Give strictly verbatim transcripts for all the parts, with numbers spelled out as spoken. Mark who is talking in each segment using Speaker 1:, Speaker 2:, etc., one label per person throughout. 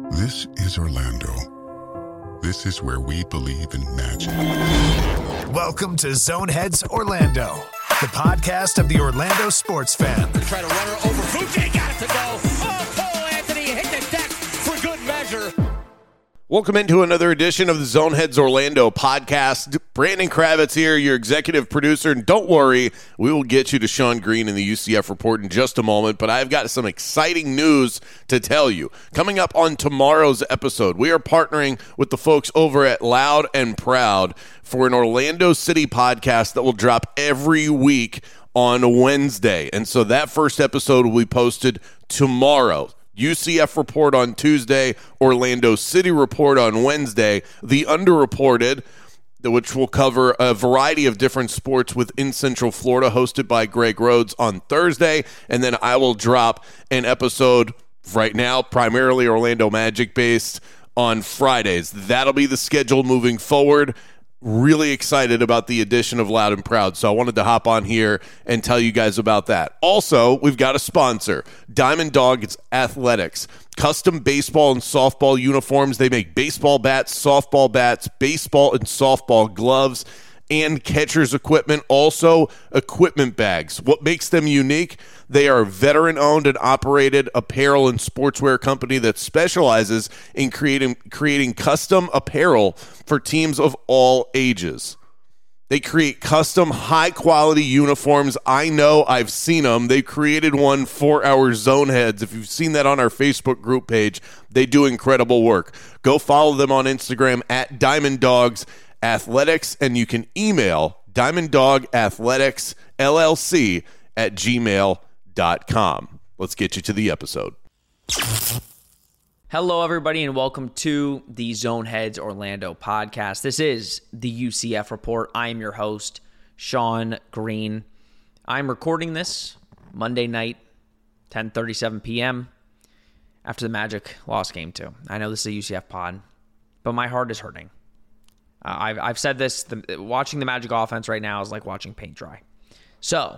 Speaker 1: This is Orlando. This is where we believe in magic.
Speaker 2: Welcome to Zoneheads Orlando, the podcast of the Orlando sports fan.
Speaker 3: Try to run her over. Fuji got it to go. Oh, Cole Anthony hit the deck for good measure.
Speaker 4: Welcome into another edition of the Zoneheads Orlando podcast. Brandon Kravitz here, your executive producer. And don't worry, we will get you to Sean Green in the U C F report in just a moment. But I've got some exciting news to tell you. Coming up on tomorrow's episode, we are partnering with the folks over at Loud and Proud for an Orlando City podcast that will drop every week on Wednesday. And so that first episode will be posted tomorrow. U C F report on Tuesday, Orlando City report on Wednesday, the underreported, which will cover a variety of different sports within Central Florida, hosted by Greg Rhodes on Thursday, and then I will drop an episode right now, primarily Orlando Magic based, on Fridays. That'll be the schedule moving forward. Really excited about the addition of Loud and Proud, so I wanted to hop on here and tell you guys about that. Also, we've got a sponsor, Diamond Dogs Athletics. Custom baseball and softball uniforms. They make baseball bats, softball bats, baseball and softball gloves, and catcher's equipment, also equipment bags. What makes them unique? They are a veteran-owned and operated apparel and sportswear company that specializes in creating creating custom apparel for teams of all ages. They create custom, high-quality uniforms. I know, I've seen them. They created one for our Zoneheads. If you've seen that on our Facebook group page, they do incredible work. Go follow them on Instagram at Diamond Dogs Athletics, and you can email Diamond Dog Athletics L L C at gmail dot com. Let's get you to the episode.
Speaker 5: Hello, everybody, and welcome to the Zoneheads Orlando podcast. This is the U C F report. I am your host, Sean Green. I'm recording this Monday night, ten thirty-seven p.m. after the Magic lost game two. I know this is a U C F pod, but my heart is hurting. Uh, I've I've said this, the, watching the Magic offense right now is like watching paint dry. So,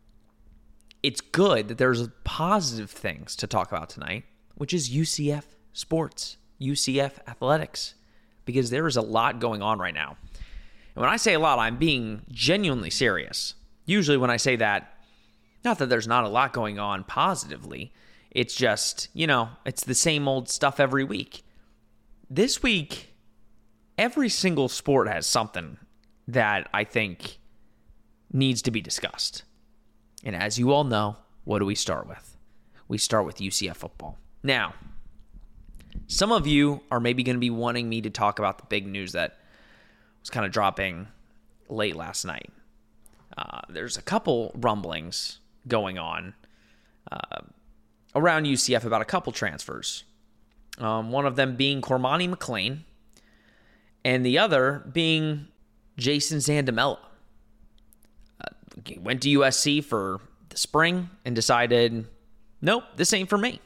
Speaker 5: it's good that there's positive things to talk about tonight, which is U C F sports, U C F athletics, because there is a lot going on right now. And when I say a lot, I'm being genuinely serious. Usually when I say that, not that there's not a lot going on positively, it's just, you know, it's the same old stuff every week. This week, every single sport has something that I think needs to be discussed. And as you all know, what do we start with? We start with U C F football. Now, some of you are maybe going to be wanting me to talk about the big news that was kind of dropping late last night. Uh, there's a couple rumblings going on uh, around U C F about a couple transfers. Um, one of them being Cormani McClain, and the other being Jason Zandamela. Uh, went to U S C for the spring and decided, nope, this ain't for me.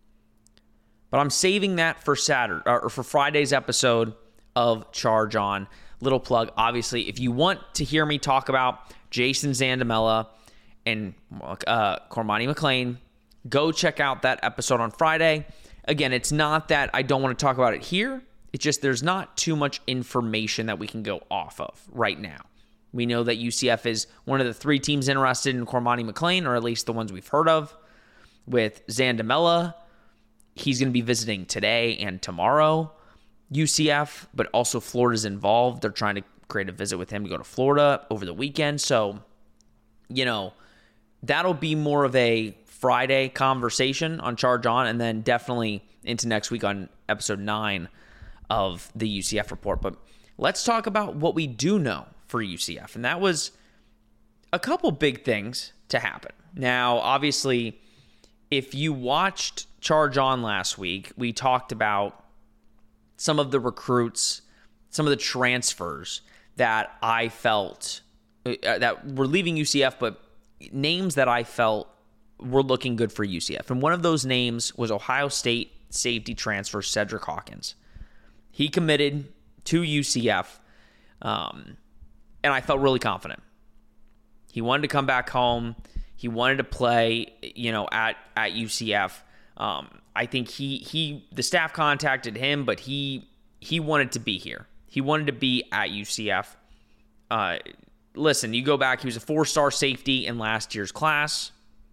Speaker 5: But I'm saving that for Saturday or for Friday's episode of Charge On. Little plug, obviously, if you want to hear me talk about Jason Zandamela and uh, Cormani McClain, go check out that episode on Friday. Again, it's not that I don't want to talk about it here. It's just there's not too much information that we can go off of right now. We know that U C F is one of the three teams interested in Cormani McClain, or at least the ones we've heard of. With Zandamela, he's going to be visiting today and tomorrow, U C F, but also Florida's involved. They're trying to create a visit with him to go to Florida over the weekend. So, you know, that'll be more of a Friday conversation on Charge On, and then definitely into next week on episode nine of the U C F report. But let's talk about what we do know for U C F, and that was a couple big things to happen. Now, obviously, if you watched Charge On last week, we talked about some of the recruits, some of the transfers that I felt uh, that were leaving U C F, but names that I felt were looking good for U C F. And one of those names was Ohio State safety transfer Cedric Hawkins. He committed to U C F, um, and I felt really confident. He wanted to come back home. He wanted to play, you know, at, at U C F. Um, I think he he the staff contacted him, but he he wanted to be here. He wanted to be at U C F. Uh, listen, you go back, he was a four-star safety in last year's class.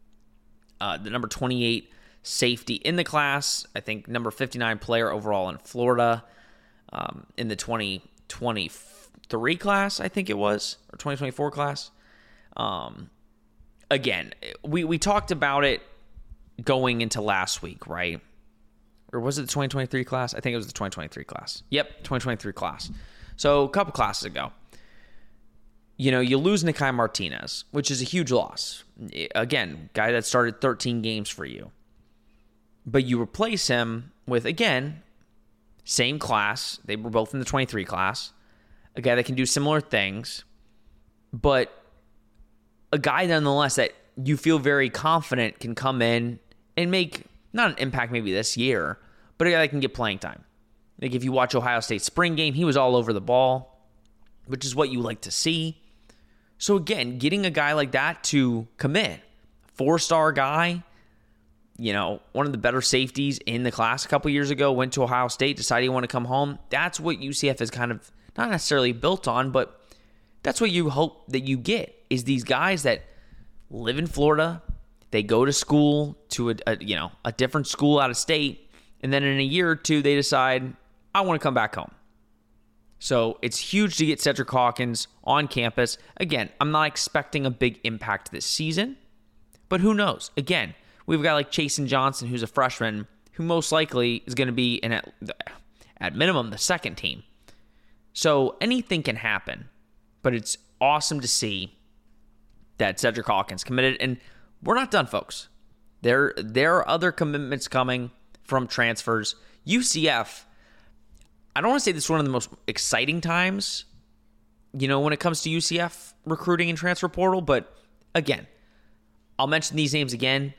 Speaker 5: Uh, the number twenty-eight safety in the class. I think number fifty-nine player overall in Florida um, in the twenty twenty-three class, I think it was, or twenty twenty-four class. Um, again, we, we talked about it going into last week, right? Or was it the twenty twenty-three class? I think it was the twenty twenty-three class. Yep, twenty twenty-three class. So a couple classes ago. You know, you lose Nikai Martinez, which is a huge loss. Again, guy that started thirteen games for you. But you replace him with, again, same class. They were both in the twenty-three class. A guy that can do similar things. But a guy, nonetheless, that you feel very confident can come in and make, not an impact maybe this year, but a guy that can get playing time. Like if you watch Ohio State's spring game, he was all over the ball, which is what you like to see. So again, getting a guy like that to commit, four-star guy, you know, one of the better safeties in the class a couple years ago, went to Ohio State, decided he wanted to come home. That's what U C F is kind of not necessarily built on, but that's what you hope that you get, is these guys that live in Florida, they go to school to a, a you know a different school out of state, and then in a year or two they decide, I want to come back home. So it's huge to get Cedric Hawkins on campus. Again, I'm not expecting a big impact this season, but who knows? Again, we've got like Chasen Johnson, who's a freshman, who most likely is going to be in at, at minimum the second team. So anything can happen, but it's awesome to see that Cedric Hawkins committed, and we're not done, folks. There, there are other commitments coming from transfers. U C F, I don't want to say this is one of the most exciting times, you know, when it comes to U C F recruiting and transfer portal, but again, I'll mention these names again,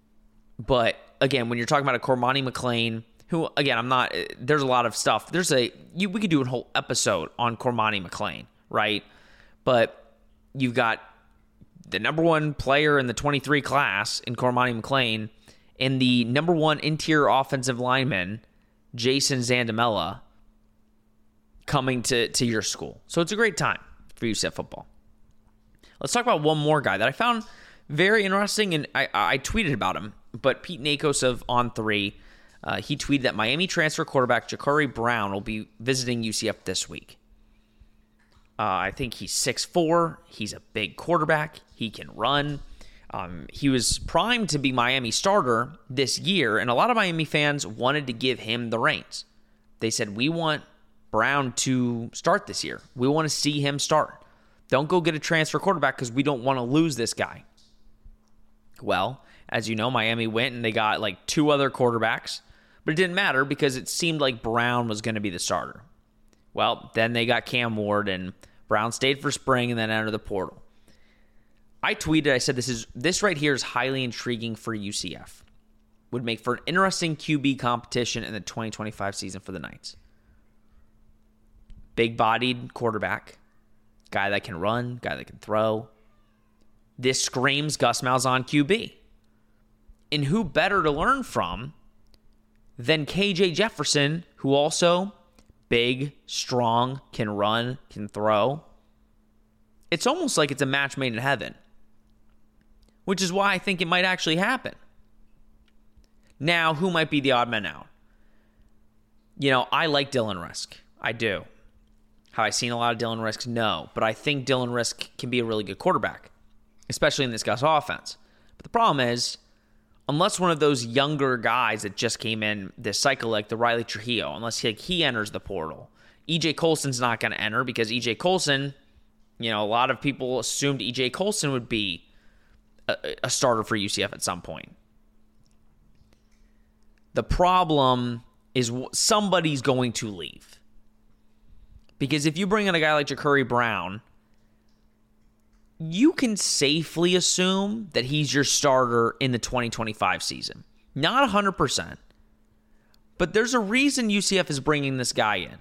Speaker 5: but again, when you're talking about a Cormani McClain, who, again, I'm not, there's a lot of stuff. There's a, you, we could do a whole episode on Cormani McClain, right? But you've got the number one player in the twenty-three class in Cormani McClain and the number one interior offensive lineman, Jason Zandamela, coming to, to your school. So it's a great time for U C F football. Let's talk about one more guy that I found very interesting, and I, I tweeted about him, but Pete Nakos of On three, uh, he tweeted that Miami transfer quarterback Ja'Cory Brown will be visiting U C F this week. Uh, I think he's six foot four. He's a big quarterback. He can run. Um, he was primed to be Miami's starter this year, and a lot of Miami fans wanted to give him the reins. They said, we want Brown to start this year. We want to see him start. Don't go get a transfer quarterback because we don't want to lose this guy. Well, as you know, Miami went and they got like two other quarterbacks, but it didn't matter because it seemed like Brown was going to be the starter. Well, then they got Cam Ward, and Brown stayed for spring and then entered the portal. I tweeted, I said, this is this right here is highly intriguing for U C F. Would make for an interesting Q B competition in the twenty twenty-five season for the Knights. Big-bodied quarterback, guy that can run, guy that can throw. This screams Gus Malzahn Q B. And who better to learn from than K J Jefferson, who also big, strong, can run, can throw. It's almost like it's a match made in heaven, which is why I think it might actually happen. Now, who might be the odd man out? You know, I like Dylan Risk. I do. Have I seen a lot of Dylan Risk? No. But I think Dylan Risk can be a really good quarterback, especially in this Gus offense. But the problem is, unless one of those younger guys that just came in this cycle, like the Riley Trujillo, unless he, like, he enters the portal, E J Colson's not going to enter because E J Colson, you know, a lot of people assumed E J Colson would be a, a starter for U C F at some point. The problem is somebody's going to leave. Because if you bring in a guy like Ja'Cory Brown, you can safely assume that he's your starter in the twenty twenty-five season. Not one hundred percent. But there's a reason U C F is bringing this guy in.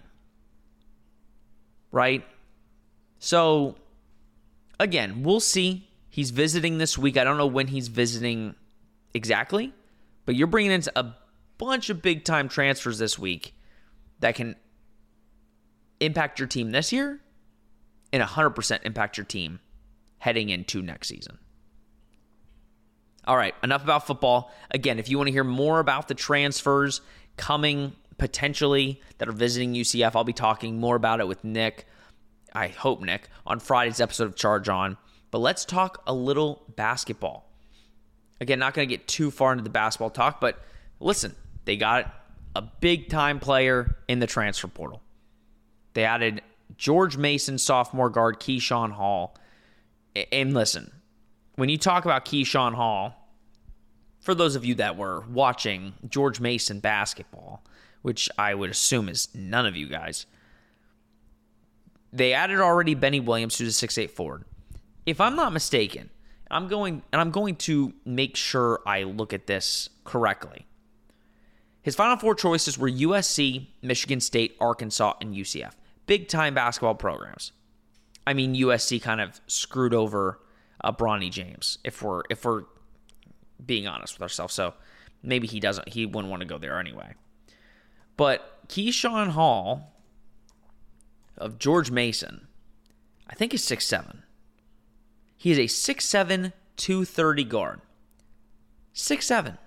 Speaker 5: Right? So, again, we'll see. He's visiting this week. I don't know when he's visiting exactly. But you're bringing in a bunch of big-time transfers this week that can impact your team this year and one hundred percent impact your team heading into next season. All right, enough about football. Again, if you want to hear more about the transfers coming potentially that are visiting U C F, I'll be talking more about it with Nick, I hope Nick, on Friday's episode of Charge On. But let's talk a little basketball. Again, not going to get too far into the basketball talk, but listen, they got a big-time player in the transfer portal. They added George Mason, sophomore guard, Keyshawn Hall. And listen, when you talk about Keyshawn Hall, for those of you that were watching George Mason basketball, which I would assume is none of you guys, they added already Benny Williams, who's a six eight forward. If I'm not mistaken, I'm going and I'm going to make sure I look at this correctly. His final four choices were U S C, Michigan State, Arkansas, and U C F. Big-time basketball programs. I mean, U S C kind of screwed over uh, Bronny James, if we're if we're being honest with ourselves. So maybe he doesn't. He wouldn't want to go there anyway. But Keyshawn Hall of George Mason, I think is six seven. He is a six seven, two thirty guard. six seven.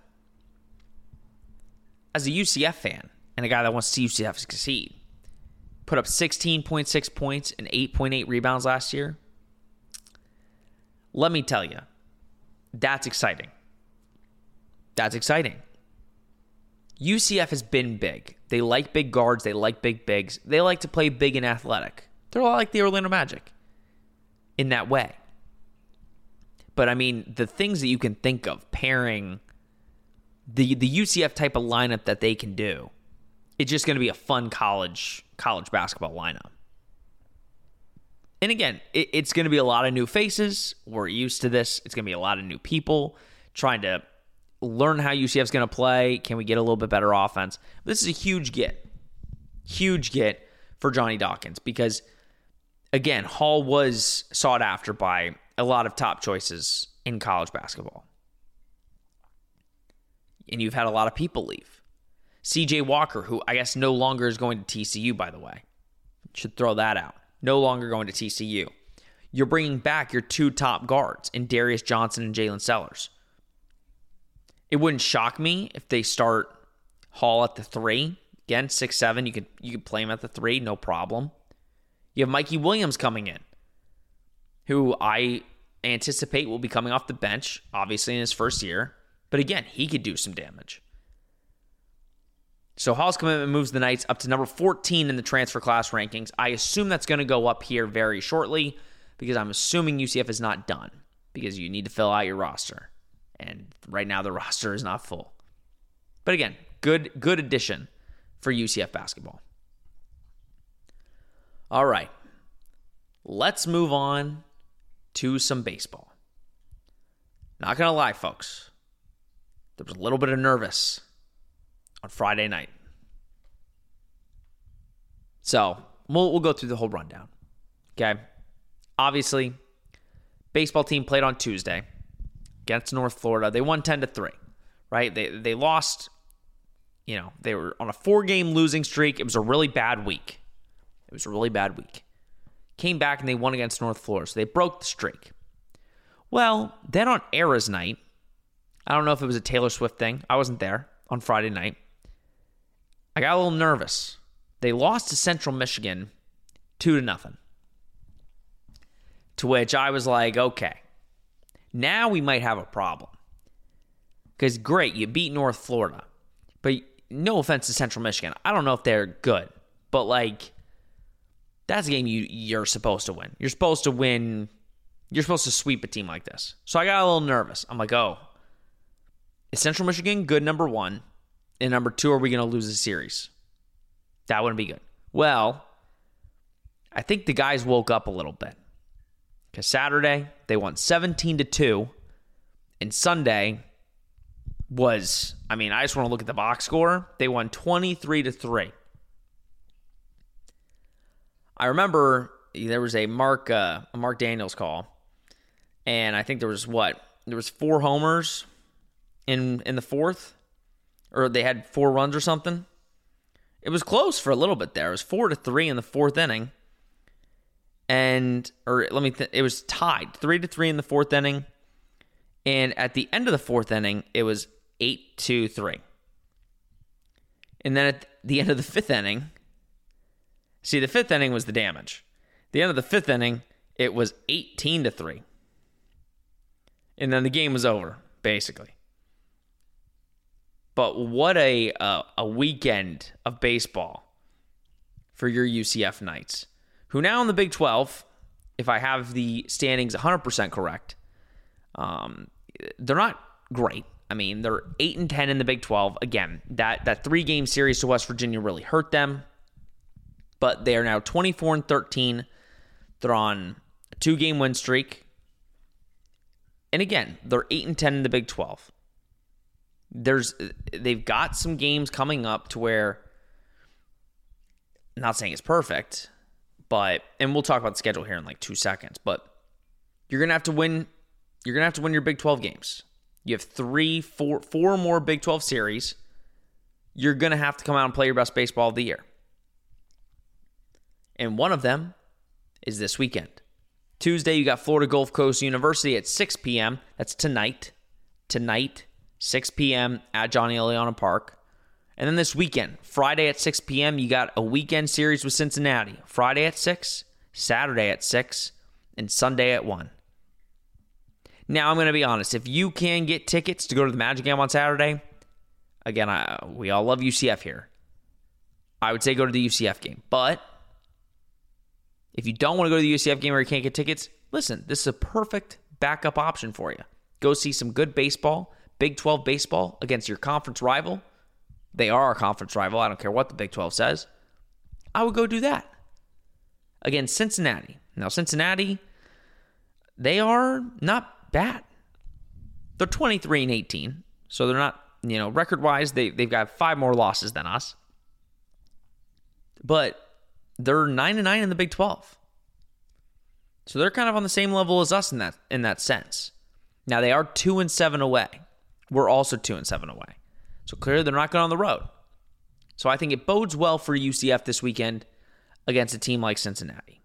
Speaker 5: As a U C F fan and a guy that wants to see U C F succeed, put up sixteen point six points and eight point eight rebounds last year. Let me tell you, that's exciting. That's exciting. U C F has been big. They like big guards. They like big bigs. They like to play big and athletic. They're a lot like the Orlando Magic in that way. But, I mean, the things that you can think of pairing the the U C F type of lineup that they can do, it's just going to be a fun college college basketball lineup. And again, it, it's going to be a lot of new faces. We're used to this. It's going to be a lot of new people trying to learn how U C F is going to play. Can we get a little bit better offense? This is a huge get. Huge get for Johnny Dawkins because, again, Hall was sought after by a lot of top choices in college basketball. And you've had a lot of people leave. C J Walker, who I guess no longer is going to T C U, by the way. Should throw that out. No longer going to T C U. You're bringing back your two top guards in Darius Johnson and Jalen Sellers. It wouldn't shock me if they start Hall at the three. Again, six seven, you could you could play him at the three, no problem. You have Mikey Williams coming in, who I anticipate will be coming off the bench, obviously in his first year. But again, he could do some damage. So Hall's commitment moves the Knights up to number fourteen in the transfer class rankings. I assume that's going to go up here very shortly because I'm assuming U C F is not done because you need to fill out your roster. And right now the roster is not full. But again, good good addition for U C F basketball. All right. Let's move on to some baseball. Not going to lie, folks. There was a little bit of nervous on Friday night. So, we'll, we'll go through the whole rundown. Okay? Obviously, baseball team played on Tuesday against North Florida. They won ten to three, right? They they lost, you know, they were on a four-game losing streak. It was a really bad week. It was a really bad week. Came back and they won against North Florida, so they broke the streak. Well, then on Era's night, I don't know if it was a Taylor Swift thing. I wasn't there on Friday night. I got a little nervous. They lost to Central Michigan two to nothing. To which I was like, okay, now we might have a problem. Because great, you beat North Florida. But no offense to Central Michigan. I don't know if they're good. But like, that's a game you, you're supposed to win. You're supposed to win. You're supposed to sweep a team like this. So I got a little nervous. I'm like, oh, is Central Michigan good, number one? And number two, are we going to lose the series? That wouldn't be good. Well, I think the guys woke up a little bit. Because Saturday, they won seventeen to two. And Sunday was, I mean, I just want to look at the box score. They won twenty-three to three. I remember there was a Mark uh, a Mark Daniels call. And I think there was what? There was four homers in in the fourth. or they had four runs or something. It was close for a little bit there. It was four to three in the fourth inning. And, or let me, th- it was tied three to three in the fourth inning. And at the end of the fourth inning, it was eight to three. And then at the end of the fifth inning, see, the fifth inning was the damage. The end of the fifth inning, it was eighteen to three. And then the game was over, basically. But what a uh, a weekend of baseball for your U C F Knights, who now in the Big twelve, if I have the standings one hundred percent correct, um, they're not great. I mean, they're eight and ten in the Big twelve. Again, that, that three-game series to West Virginia really hurt them. But they are now twenty-four and thirteen. They're on a two-game win streak. And again, they're eight and ten in the Big twelve. There's they've got some games coming up to where, I'm not saying it's perfect, but, and we'll talk about the schedule here in like two seconds, but you're gonna have to win. You're gonna have to win your Big twelve games. You have three, four, four more Big twelve series. You're gonna have to come out and play your best baseball of the year, and one of them is this weekend. Tuesday, you got Florida Gulf Coast University at six p.m. That's tonight. Tonight. six p.m. at Johnny Eliana Park. And then this weekend, Friday at six p.m., you got a weekend series with Cincinnati. Friday at six, Saturday at six, and Sunday at one. Now, I'm going to be honest. If you can get tickets to go to the Magic game on Saturday, again, I, we all love U C F here. I would say go to the U C F game. But if you don't want to go to the U C F game or you can't get tickets, listen, this is a perfect backup option for you. Go see some good baseball. Big twelve baseball against your conference rival. They are our conference rival. I don't care what the Big twelve says. I would go do that against Cincinnati. Now, Cincinnati, they are not bad. They're twenty-three and eighteen, so they're not, you know, record-wise, they, they've got five more losses than us. But they're nine and nine in the Big twelve. So they're kind of on the same level as us in that in that sense. Now, they are two and seven away. We're also two and seven away. So clearly they're not going on the road. So I think it bodes well for U C F this weekend against a team like Cincinnati.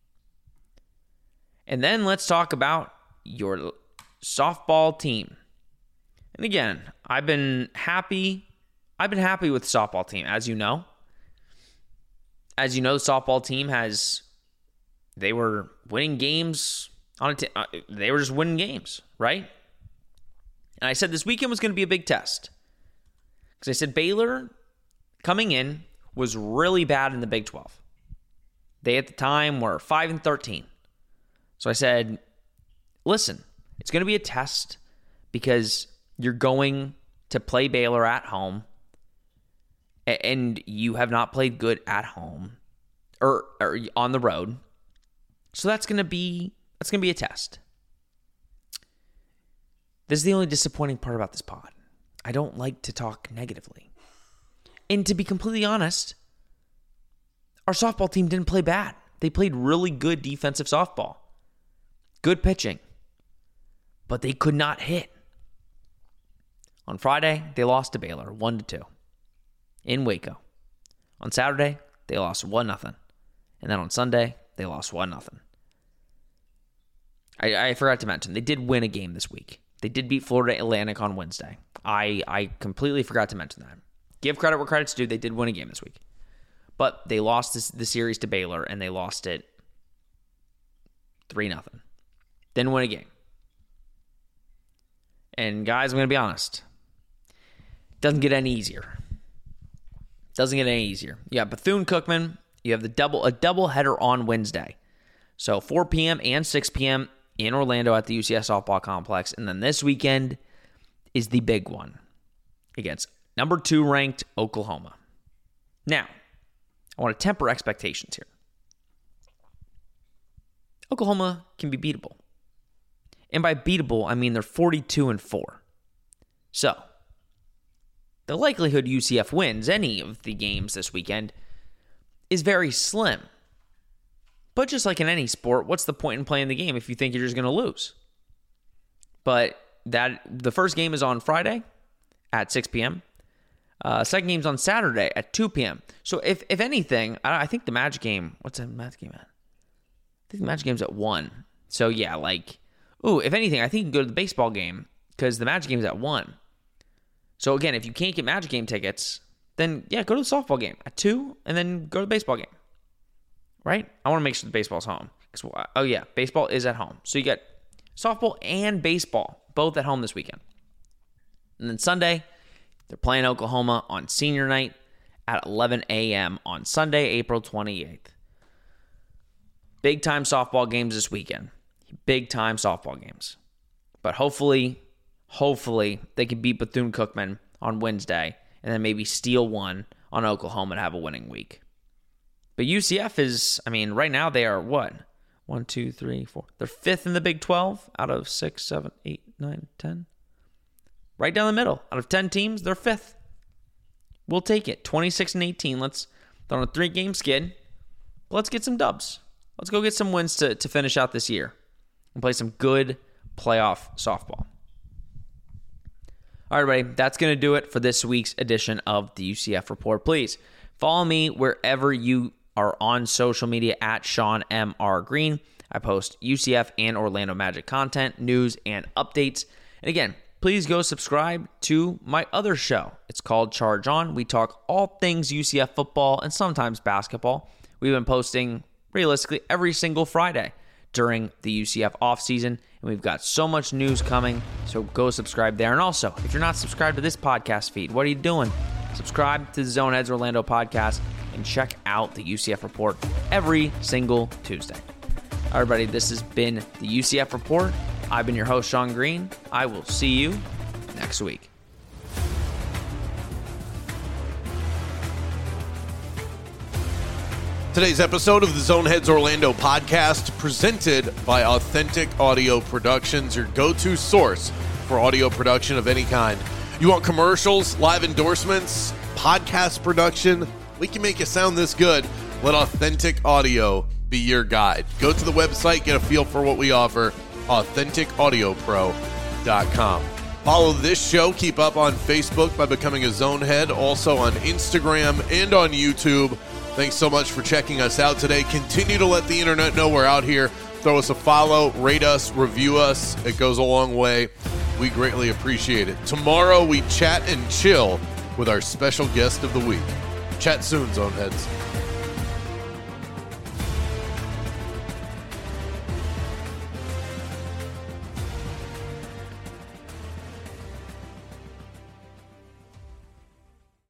Speaker 5: And then let's talk about your softball team. And again, I've been happy. I've been happy with the softball team, as you know. As you know, the softball team has, they were winning games on a t- uh, they were just winning games, right? And I said this weekend was going to be a big test. Because I said Baylor, coming in, was really bad in the Big twelve. They, at the time, were five and thirteen. So I said, listen, it's going to be a test because you're going to play Baylor at home, and you have not played good at home or, or on the road. So that's going to be that's going to be a test. This is the only disappointing part about this pod. I don't like to talk negatively. And to be completely honest, our softball team didn't play bad. They played really good defensive softball. Good pitching. But they could not hit. On Friday, they lost to Baylor one to two in Waco. On Saturday, they lost one nothing. And then on Sunday, they lost one nothing. I, I forgot to mention, they did win a game this week. They did beat Florida Atlantic on Wednesday. I, I completely forgot to mention that. Give credit where credit's due. They did win a game this week. But they lost this, the series to Baylor, and they lost it three nothing. Didn't win a game. And guys, I'm going to be honest. It doesn't get any easier. Doesn't get any easier. You have Bethune-Cookman. You have the double a double header on Wednesday. So four p.m. and six p.m. in Orlando at the U C S Softball Complex. And then this weekend is the big one against number two ranked Oklahoma. Now, I want to temper expectations here. Oklahoma can be beatable. And by beatable, I mean they're forty-two and four. So, the likelihood U C F wins any of the games this weekend is very slim. But just like in any sport, what's the point in playing the game if you think you're just going to lose? But that the first game is on Friday at six p.m. Uh, second game's on Saturday at two p.m. So if if anything, I, I think the Magic game, what's the Magic game at? I think the Magic game's at one. So yeah, like, ooh, if anything, I think you can go to the baseball game because the Magic game's at one. So again, if you can't get Magic game tickets, then yeah, go to the softball game at two and then go to the baseball game. Right? I want to make sure the baseball's home. Oh yeah, baseball is at home. So you got softball and baseball both at home this weekend. And then Sunday, they're playing Oklahoma on senior night at eleven a.m. on Sunday, April twenty-eighth. Big time softball games this weekend. Big time softball games. But hopefully, hopefully they can beat Bethune-Cookman on Wednesday and then maybe steal one on Oklahoma to have a winning week. But U C F is, I mean, right now they are what? One, two, three, four. They're fifth in the Big twelve out of six, seven, eight, nine, ten. Right down the middle. Out of ten teams, they're fifth. We'll take it. twenty-six and eighteen. Let's, they're on a three-game skid. Let's get some dubs. Let's go get some wins to, to finish out this year and play some good playoff softball. All right, everybody. That's going to do it for this week's edition of the U C F Report. Please follow me wherever you are on social media at Sean M R Green. I post U C F and Orlando Magic content, news, and updates. And again, please go subscribe to my other show. It's called Charge On. We talk all things U C F football and sometimes basketball. We've been posting realistically every single Friday during the U C F offseason, and we've got so much news coming, so go subscribe there. And also, if you're not subscribed to this podcast feed, what are you doing? Subscribe to the Zone Heads Orlando podcast and check out the U C F Report every single Tuesday. All right, everybody, this has been the U C F Report. I've been your host, Sean Green. I will see you next week.
Speaker 4: Today's episode of the Zone Heads Orlando podcast presented by Authentic Audio Productions, your go-to source for audio production of any kind. You want commercials, live endorsements, podcast production? We can make you sound this good. Let Authentic Audio be your guide. Go to the website, get a feel for what we offer, authentic audio pro dot com. Follow this show. Keep up on Facebook by becoming a Zone Head. Also on Instagram and on YouTube. Thanks so much for checking us out today. Continue to let the internet know we're out here. Throw us a follow, rate us, review us. It goes a long way. We greatly appreciate it. Tomorrow we chat and chill with our special guest of the week. Chat soon, Zone Heads.